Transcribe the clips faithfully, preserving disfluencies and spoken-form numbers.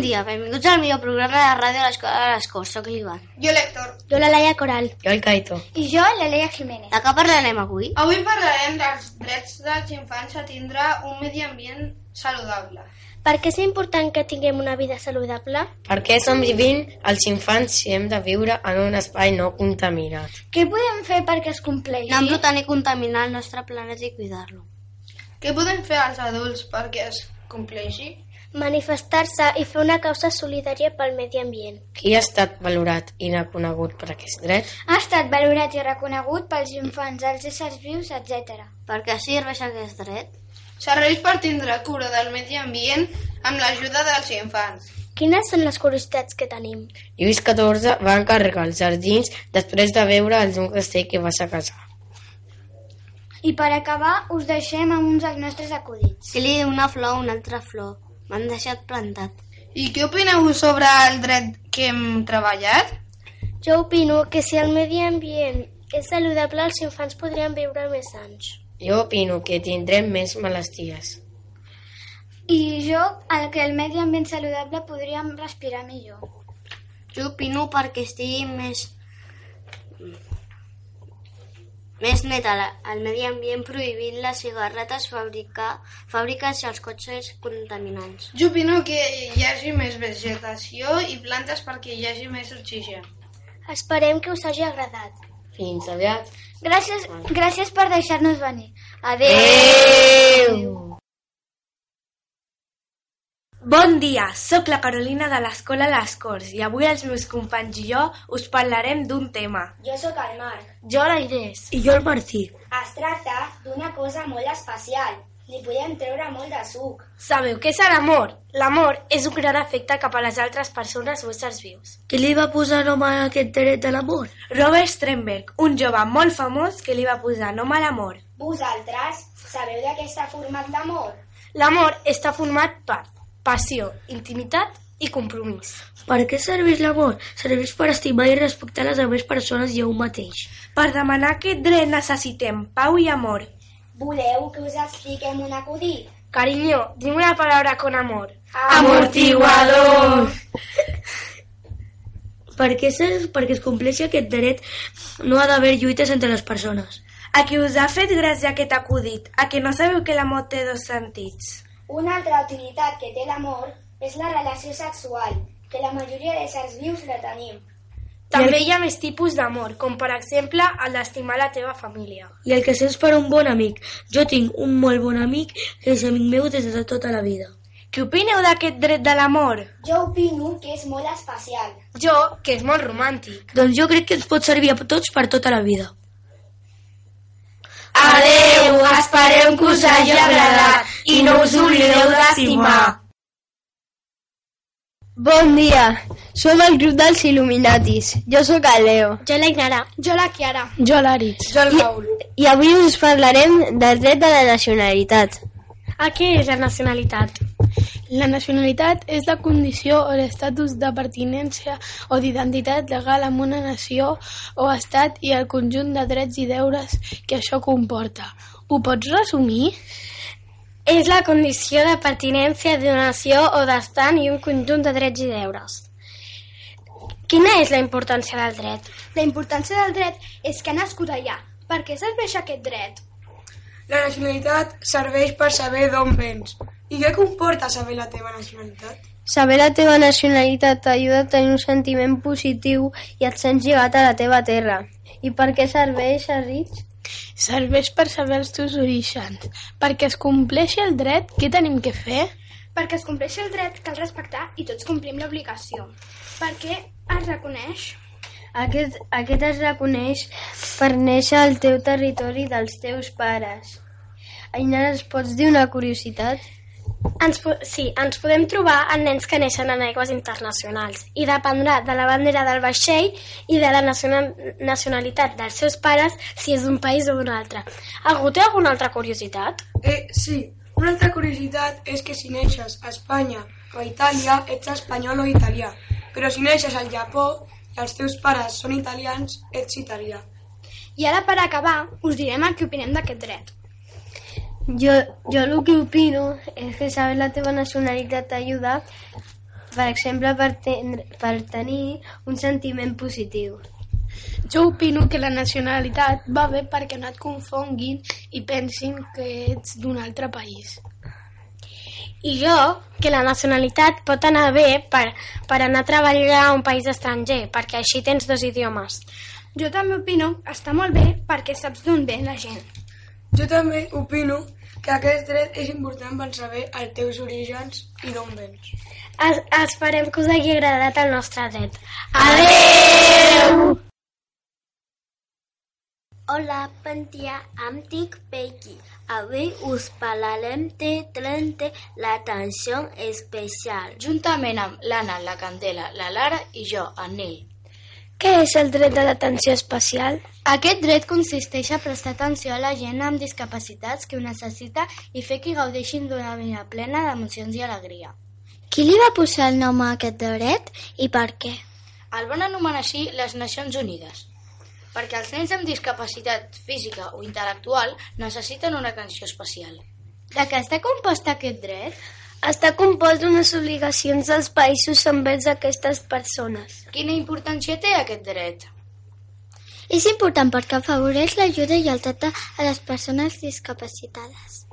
dia, benvinguts al millor programa de ràdio a l'Escola de les Corts. Soc l'Ivan. Jo l'Hèctor. Jo la Laia Coral. Jo el Caito. I jo la Leia Jiménez. De què parlarem avui? Avui parlarem dels drets dels infants a tindre un medi ambient saludable. Per què és important que tinguem una vida saludable? Per què som vivint els infants si hem de viure en un espai no contaminat? Què podem fer perquè es compleixi? No embrutar ni contaminar el nostre planeta i cuidar-lo. Què podem fer els adults perquè es compleixi? Manifestar-se i fer una causa solidària pel medi ambient. Qui ha estat valorat i reconegut per aquest dret? Ha estat valorat i reconegut pels infants, els éssers vius, etcètera. Per què serveix aquest dret? Serveix per tindre cura del medi ambient amb l'ajuda dels infants. Quines són les curiositats que tenim? Lluís catorze va encarregar els jardins després de veure el d'un castell que va casar. I per acabar, us deixem amb uns dels nostres acudits. Si li diu una flor a una altra flor, m'han deixat plantat. I què opineu sobre el dret que hem treballat? Jo opino que si el medi ambient és saludable, els infants podrien viure més anys. Jo opino que tindrem més malalties. I jo, el que el medi ambient saludable, podríem respirar millor. Jo opino perquè estigui més... més net al, al medi ambient, prohibint les cigarretes, fabricar, fàbriques i els cotxes contaminants. Jo opino que hi hagi més vegetació i plantes perquè hi hagi més oxigen. Esperem que us hagi agradat. Fins aviat. Gràcies, gràcies per deixar-nos venir. Adéu! Adéu! Bon dia, sóc la Carolina de l'Escola Les Corts i avui els meus companys i jo us parlarem d'un tema. Jo sóc el Marc. Jo la Inés. I jo el Martí. Es tracta d'una cosa molt especial. Li podem treure molt de suc. Sabeu què és l'amor? L'amor és un gran afecte cap a les altres persones o éssers vius. Qui li va posar nom a aquest dret de l'amor? Robert Sternberg, un jove molt famós que li va posar nom a l'amor. Vosaltres sabeu de què està format l'amor? L'amor està format per passió, intimitat i compromís. Per què serveix l'amor? Serveix per estimar i respectar les altres persones i a un mateix. Per demanar aquest dret necessitem pau i amor. Voleu que us expliquem un acudit? Cariño, dime una palabra con amor. Amortiguador! Per què serveix? Perquè es compleixi aquest dret no ha d'haver lluites entre les persones. A qui us ha fet gràcia aquest acudit? A que no sabeu que l'amor té dos sentits? Una altra utilitat que té l'amor és la relació sexual, que la majoria d'éssers vius la tenim. També hi ha més tipus d'amor, com per exemple el d'estimar la teva família. I el que sents per un bon amic. Jo tinc un molt bon amic que és amic meu des de tota la vida. Què opineu d'aquest dret de l'amor? Jo opino que és molt especial. Jo, que és molt romàntic. Doncs jo crec que ens pot servir a tots per tota la vida. Adeu, esperem que us hagi agradat i no us oblideu d'estimar. Bon dia, som el grup dels Il·luminatis. Jo sóc el Leo. Jo la Inara. Jo la Chiara. Jo l'Aritz. Jo el Paul. I avui us parlarem del dret de la nacionalitat. A què és la nacionalitat? La nacionalitat és la condició o l'estatus de pertinença o d'identitat legal amb una nació o estat i el conjunt de drets i deures que això comporta. Ho pots resumir? És la condició de pertinença d'una nació o d'estat i un conjunt de drets i deures. Quina és la importància del dret? La importància del dret és que ha nascut allà. Per què serveix aquest dret? La nacionalitat serveix per saber d'on vens. I què comporta saber la teva nacionalitat? Saber la teva nacionalitat t'ajuda a tenir un sentiment positiu i et sents lligat a la teva terra. I per què serveix, Aritz? Serveix per saber els teus orígens. Perquè es compleixi el dret, què tenim que fer? Perquè es compleixi el dret cal respectar i tots complim l'obligació. Per què es reconeix? Aquest, aquest es reconeix per néixer al teu territori dels teus pares. Ainara, ens pots dir una curiositat? Ens, sí, ens podem trobar en nens que neixen en aigües internacionals i dependrà de la bandera del vaixell i de la nacional, nacionalitat dels seus pares si és d'un país o d'un altre. Algú té alguna altra curiositat? Eh, sí. Una altra curiositat és que si neixes a Espanya o a Itàlia ets espanyol o italià, però si neixes al Japó i els teus pares són italians, ets italià. I ara, per acabar, us direm el que opinem d'aquest dret. Jo, jo el que opino és que saber la teva nacionalitat t'ajuda per exemple, per, ten per tenir un sentiment positiu. Jo opino que la nacionalitat va bé perquè no et confonguin i pensin que ets d'un altre país. I jo, que la nacionalitat pot anar bé per, per anar a treballar a un país estranger, perquè així tens dos idiomes. Jo també opino que està molt bé perquè saps d'on ve la gent. Jo també opino que aquest dret és important per saber els teus orígens i d'on vens. Es, esperem que us hagi agradat el nostre dret. Adeu! Hola, bon dia, em dic Becky. Avui us parlarem de dret de l'atenció especial. Juntament amb l'Anna, la Candela, la Lara i jo, en Nil. Què és el dret de l'atenció especial? Aquest dret consisteix a prestar atenció a la gent amb discapacitats que ho necessita i fer que gaudeixin d'una vida plena d'emocions i alegria. Qui li va posar el nom a aquest dret i per què? El van anomenar així les Nacions Unides, perquè els nens amb discapacitat física o intel·lectual necessiten una atenció especial. De què està compost aquest dret? Està compost d'unes obligacions dels països envers aquestes persones. Quina importància té aquest dret? És important perquè afavoreix l'ajuda i el tracte a les persones discapacitades.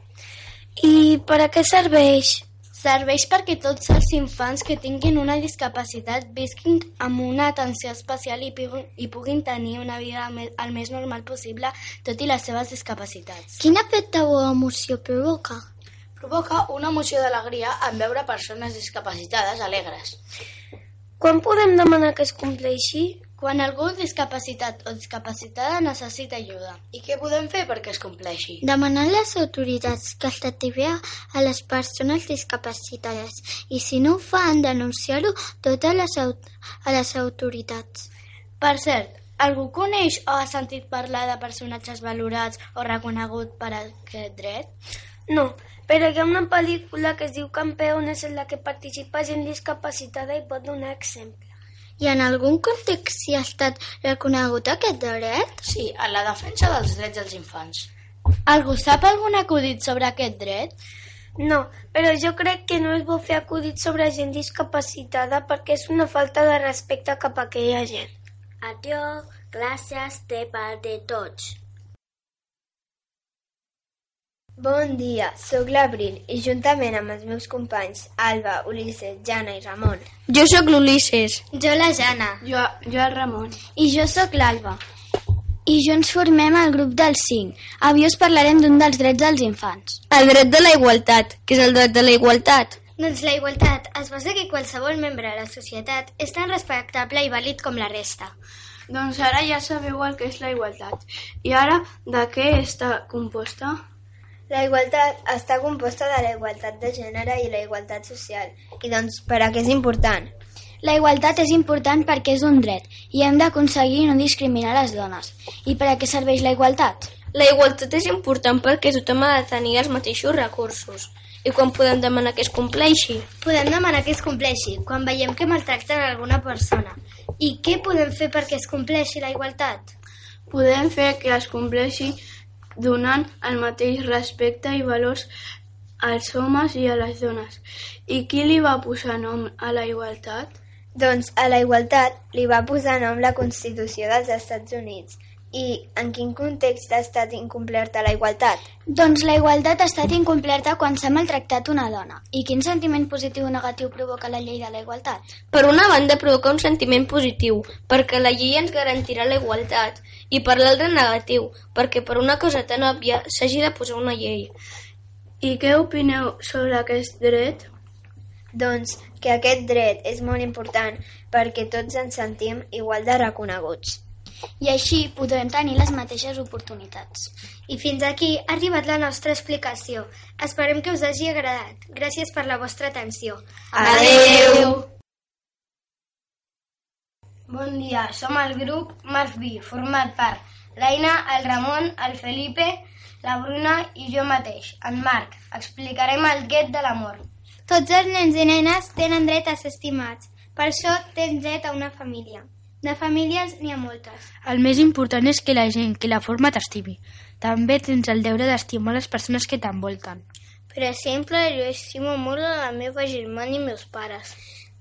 I per a què serveix? Serveix perquè tots els infants que tinguin una discapacitat visquin amb una atenció especial i, i puguin tenir una vida el més normal possible, tot i les seves discapacitats. Quin efecte o emoció provoca? Provoca una emoció d'alegria en veure persones discapacitades alegres. Quan podem demanar que es compleixi? Quan algú discapacitat o discapacitada necessita ajuda. I què podem fer perquè es compleixi? Demanar a les autoritats que es tracti bé a les persones discapacitades i si no ho fan, denunciar-ho tot a les, a les autoritats. Per cert, algú coneix o ha sentit parlar de personatges valorats o reconegut per aquest dret? No, però hi ha una pel·lícula que es diu Campeones en la que participa gent discapacitada i pot donar exemple. I en algun context hi ha estat reconegut aquest dret? Sí, en la defensa dels drets dels infants. Algú sap algun acudit sobre aquest dret? No, però jo crec que no és bo fer acudits sobre gent discapacitada perquè és una falta de respecte cap a aquella gent. Adiós, gràcies de part de tots. Bon dia, sóc l'Abril i juntament amb els meus companys Alba, Ulisses, Jana i Ramon. Jo sóc l'Ulisses. Jo la Jana. Jo, jo el Ramon. I jo sóc l'Alba. I jo ens formem al grup dels cinc. Avui us parlarem d'un dels drets dels infants. El dret de la igualtat. Què és el dret de la igualtat? Doncs la igualtat es basa que qualsevol membre de la societat és tan respectable i vàlid com la resta. Doncs ara ja sabeu el que és la igualtat. I ara, de què està composta? La igualtat està composta de la igualtat de gènere i la igualtat social. I doncs, per a què és important? La igualtat és important perquè és un dret i hem d'aconseguir no discriminar les dones. I per a què serveix la igualtat? La igualtat és important perquè tothom ha de tenir els mateixos recursos. I quan podem demanar que es compleixi? Podem demanar que es compleixi quan veiem que maltracten alguna persona. I què podem fer perquè es compleixi la igualtat? Podem fer que es compleixi donant el mateix respecte i valors als homes i a les dones. I qui li va posar nom a la igualtat? Doncs a la igualtat li va posar nom la Constitució dels Estats Units. I en quin context ha estat incomplerta la igualtat? Doncs la igualtat ha estat incomplerta quan s'ha maltractat una dona. I quin sentiment positiu o negatiu provoca la llei de la igualtat? Per una banda provoca un sentiment positiu, perquè la llei ens garantirà la igualtat, i per l'altra negatiu, perquè per una cosa tan òbvia s'hagi de posar una llei. I què opineu sobre aquest dret? Doncs que aquest dret és molt important perquè tots ens sentim igual de reconeguts. I així podrem tenir les mateixes oportunitats. I fins aquí ha arribat la nostra explicació. Esperem que us hagi agradat. Gràcies per la vostra atenció. Adeu! Bon dia, som el grup Marfbi, format per l'Aina, el Ramon, el Felipe, la Bruna i jo mateix, en Marc. Explicarem el dret de l'amor. Tots els nens i nenes tenen dret a ser estimats. Per això tens dret a una família. De famílies n'hi ha moltes. El més important és que la gent que la forma t'estimi. També tens el deure d'estimar les persones que t'envolten. Per exemple, jo estimo molt a la meva germana i meus pares.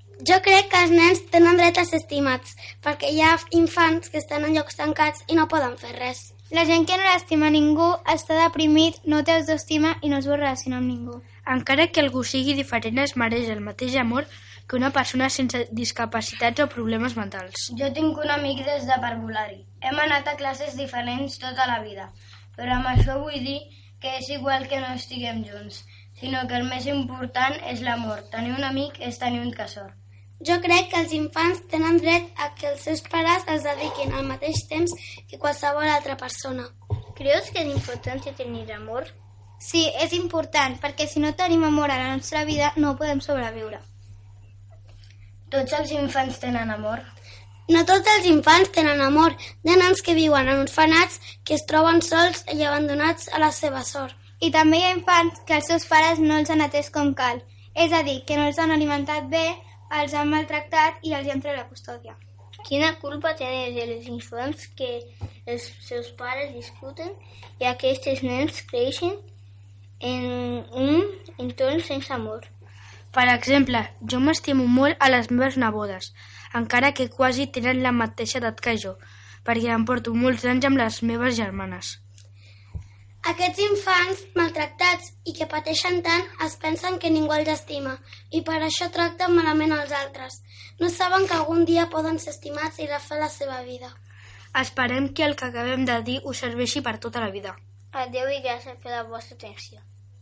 Jo crec que els nens tenen dret a ser estimats, perquè hi ha infants que estan en llocs tancats i no poden fer res. La gent que no l'estima ningú està deprimit, no té autoestima i no es vol relacionar amb ningú. Encara que algú sigui diferent es mereix el mateix amor que una persona sense discapacitats o problemes mentals. Jo tinc un amic des de parvulari. Hem anat a classes diferents tota la vida, però amb això vull dir que és igual que no estiguem junts, sinó que el més important és l'amor. Tenir un amic és tenir un tresor. Jo crec que els infants tenen dret a que els seus pares els dediquin al mateix temps que qualsevol altra persona. Creus que és important tenir amor? Sí, és important, perquè si no tenim amor a la nostra vida no podem sobreviure. Tots els infants tenen amor? No tots els infants tenen amor. Hi ha nens que viuen en orfenats que es troben sols i abandonats a la seva sort. I també hi ha infants que els seus pares no els han atès com cal. És a dir, que no els han alimentat bé, els han maltractat i els han tret la custòdia. Quina culpa tenen els infants que els seus pares discuten i aquests nens creixen en un entorn sense amor? Per exemple, jo m'estimo molt a les meves nebodes, encara que quasi tenen la mateixa edat que jo, perquè em porto molts anys amb les meves germanes. Aquests infants maltractats i que pateixen tant es pensen que ningú els estima i per això tracten malament els altres. No saben que algun dia poden ser estimats i refer la seva vida. Esperem que el que acabem de dir us serveixi per tota la vida. Adéu i gràcies per la vostra atenció.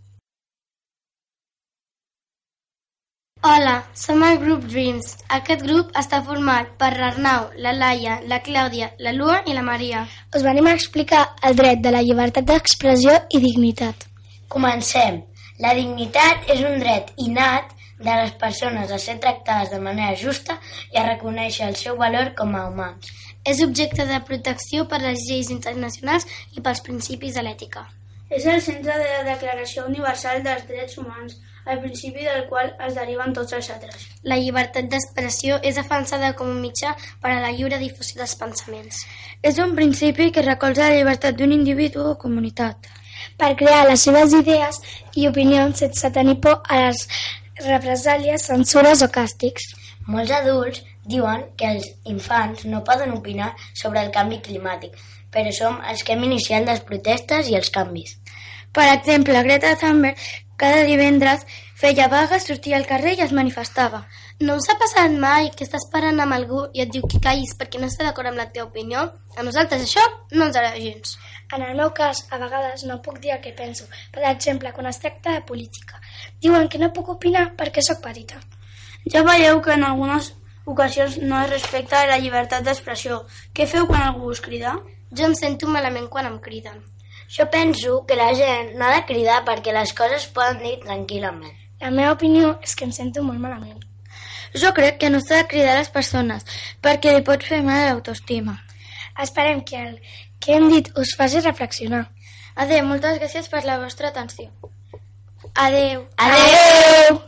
Hola, som el grup Dreams. Aquest grup està format per l'Arnau, la Laia, la Clàudia, la Lua i la Maria. Us venim a explicar el dret de la llibertat d'expressió i dignitat. Comencem. La dignitat és un dret innat de les persones a ser tractades de manera justa i a reconèixer el seu valor com a humans. És objecte de protecció per les lleis internacionals i pels principis de l'ètica. És el centre de la Declaració Universal dels Drets Humans, al principi del qual es deriven tots els altres. La llibertat d'expressió és defensada com un mitjà per a la lliure difusió dels pensaments. És un principi que recolza la llibertat d'un individu o comunitat per crear les seves idees i opinions sense tenir por a les represàlies, censures o càstigs. Molts adults diuen que els infants no poden opinar sobre el canvi climàtic, però som els que hem iniciat les protestes i els canvis. Per exemple, Greta Thunberg cada divendres feia vaga, sortia al carrer i es manifestava. No us ha passat mai que estàs parlant amb algú i et diu que callis perquè no està d'acord amb la teva opinió? A nosaltres això no ens agrada gens. En el meu cas, a vegades no puc dir el que penso. Per exemple, quan es tracta de política. Diuen que no puc opinar perquè sóc petita. Ja veieu que en algunes ocasions no es respecta la llibertat d'expressió. Què feu quan algú us crida? Jo em sento malament quan em criden. Jo penso que la gent no ha de cridar perquè les coses poden dir tranquil·lament. La meva opinió és que em sento molt malament. Jo crec que no s'ha de cridar a les persones perquè li pot fer mal a l'autoestima. Esperem que el que hem dit us faci reflexionar. Adéu, moltes gràcies per la vostra atenció. Adéu. Adéu.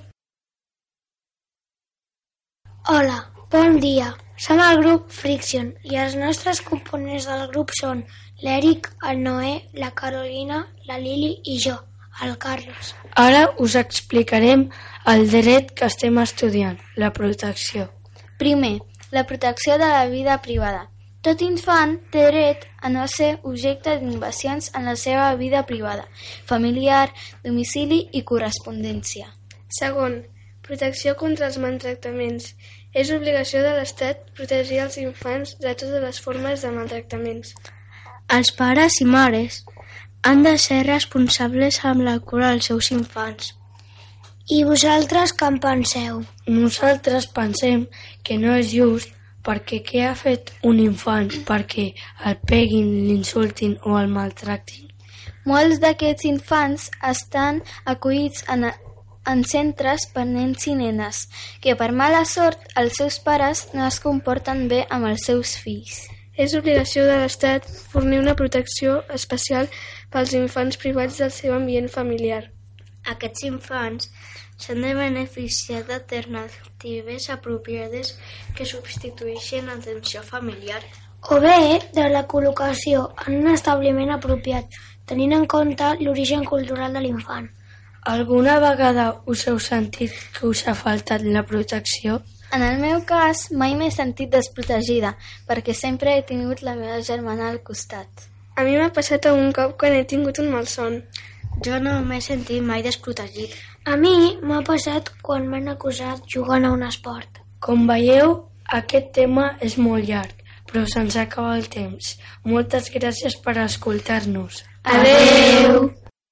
Hola, bon dia. Som el grup Friction i els nostres components del grup són l'Eric, el Noé, la Carolina, la Lili i jo, el Carlos. Ara us explicarem el dret que estem estudiant, la protecció. Primer, la protecció de la vida privada. Tot infant té dret a no ser objecte d'invasions en la seva vida privada, familiar, domicili i correspondència. Segon, protecció contra els maltractaments. És obligació de l'Estat protegir els infants de totes les formes de maltractaments. Els pares i mares han de ser responsables amb la cura dels seus infants. I vosaltres què en penseu? Nosaltres pensem que no és just perquè què ha fet un infant perquè el peguin, l'insultin o el maltractin? Molts d'aquests infants estan acollits en, en centres per nens i nenes, que per mala sort els seus pares no es comporten bé amb els seus fills. És obligació de l'Estat fornir una protecció especial pels infants privats del seu ambient familiar. Aquests infants s'han de beneficiar d'alternatives apropiades que substitueixen l'atenció familiar. O bé de la col·locació en un establiment apropiat, tenint en compte l'origen cultural de l'infant. Alguna vegada us heu sentit que us ha faltat la protecció? En el meu cas, mai m'he sentit desprotegida, perquè sempre he tingut la meva germana al costat. A mi m'ha passat un cop quan he tingut un malson. Jo no m'he sentit mai desprotegit. A mi m'ha passat quan m'han acusat jugant a un esport. Com veieu, aquest tema és molt llarg, però se'ns acaba el temps. Moltes gràcies per escoltar-nos. Adeu!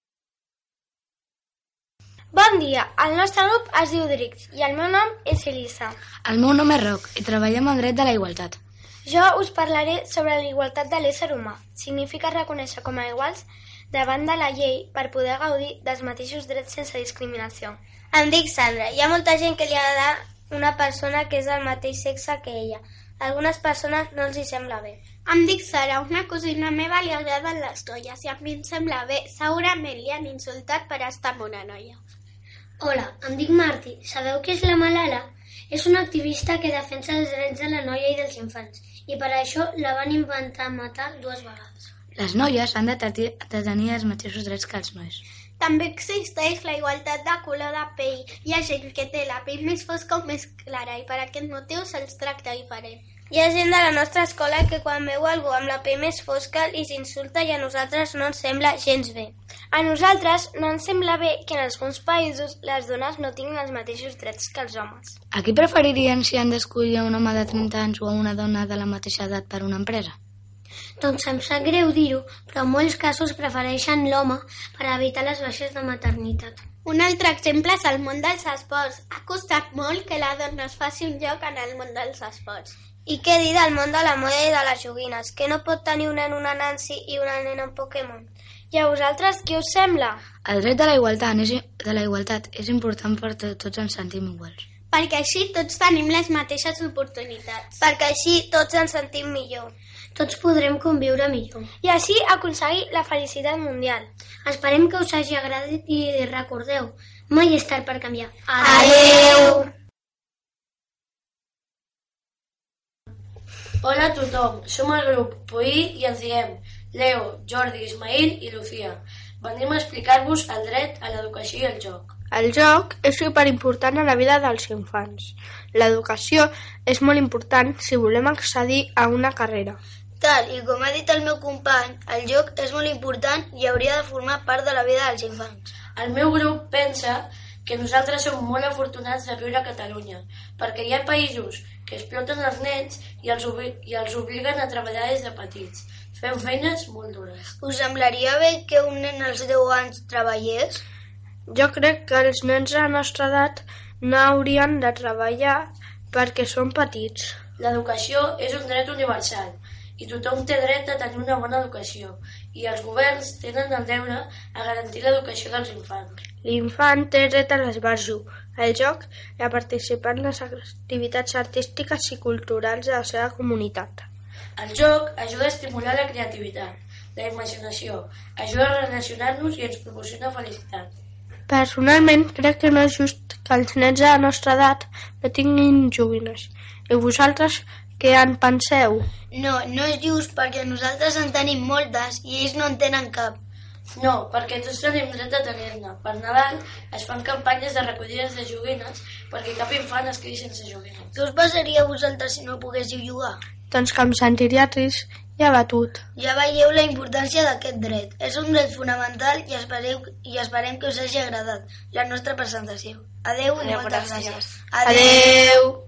Bon dia, el nostre grup es diu Drix i el meu nom és Elisa. El meu nom és Roc i treballem en dret de la igualtat. Jo us parlaré sobre la igualtat de l'ésser humà. Significa reconèixer com a iguals davant de la llei per poder gaudir dels mateixos drets sense discriminació. Em dic Sandra. Hi ha molta gent que li agrada una persona que és del mateix sexe que ella. A algunes persones no els hi sembla bé. Em dic Sara, una cosina meva li agraden les noies i a mi em sembla bé. Segurament li han insultat per estar amb una noia. Hola, em dic Martí. Sabeu què és la Malala? És una activista que defensa els drets de la noia i dels infants i per això la van inventar matar dues vegades. Les noies han de tenir els mateixos drets que els nois. També existeix la igualtat de color de pell. Hi ha gent que té la pell més fosca o més clara i per aquest motiu se'ls tracta diferent. Hi ha gent de la nostra escola que quan veu algú amb la pell més fosca li s'insulta i a nosaltres no ens sembla gens bé. A nosaltres no ens sembla bé que en alguns països les dones no tinguin els mateixos drets que els homes. A qui preferirien si han d'escollir un home de trenta anys o una dona de la mateixa edat per una empresa? Doncs em sap greu dir-ho, però en molts casos prefereixen l'home per evitar les baixes de maternitat. Un altre exemple és el món dels esports. Ha costat molt que la dona es faci un lloc en el món dels esports. I què dir del món de la moda i de les joguines? Que no pot tenir un nen una Nancy i una nena en Pokémon? I a vosaltres què us sembla? El dret de la igualtat és, de la igualtat és important perquè tots ens sentim iguals. Perquè així tots tenim les mateixes oportunitats. Perquè així tots ens sentim millor. Tots podrem conviure millor. I així aconseguir la felicitat mundial. Esperem que us hagi agradat i recordeu, mai és tard per canviar. Adeu! Hola a tothom, som el grup Puí i ens diem Leo, Jordi, Ismail i Lucía. Venim a explicar-vos el dret a l'educació i el joc. El joc és superimportant a la vida dels infants. L'educació és molt important si volem accedir a una carrera. Tal, i com ha dit el meu company, el joc és molt important i hauria de formar part de la vida dels infants. El meu grup pensa que nosaltres som molt afortunats de viure a Catalunya, perquè hi ha països que exploten els nens i els, i els obliguen a treballar des de petits, fent feines molt dures. Us semblaria bé que un nen als deu anys treballés? Jo crec que els nens de la nostra edat no haurien de treballar perquè són petits. L'educació és un dret universal i tothom té dret a tenir una bona educació i els governs tenen el deure a garantir l'educació dels infants. L'infant té dret a l'esbarjo, al joc i a participar en les activitats artístiques i culturals de la seva comunitat. El joc ajuda a estimular la creativitat, la imaginació, ajuda a relacionar-nos i ens proporciona felicitat. Personalment, crec que no és just que els nens de la nostra edat no tinguin joguines. I vosaltres què en penseu? No, no és just perquè nosaltres en tenim moltes i ells no en tenen cap. No, perquè tots tenim dret a tenir-ne. Per Nadal es fan campanyes de recollides de joguines perquè cap infant es quedi sense joguines. Què us passaria a vosaltres si no poguéssiu jugar? Doncs que em sentiria trist i abatut. Ja veieu la importància d'aquest dret. És un dret fonamental i, espereu, i esperem que us hagi agradat la nostra presentació. Adeu i moltes gràcies. Adeu!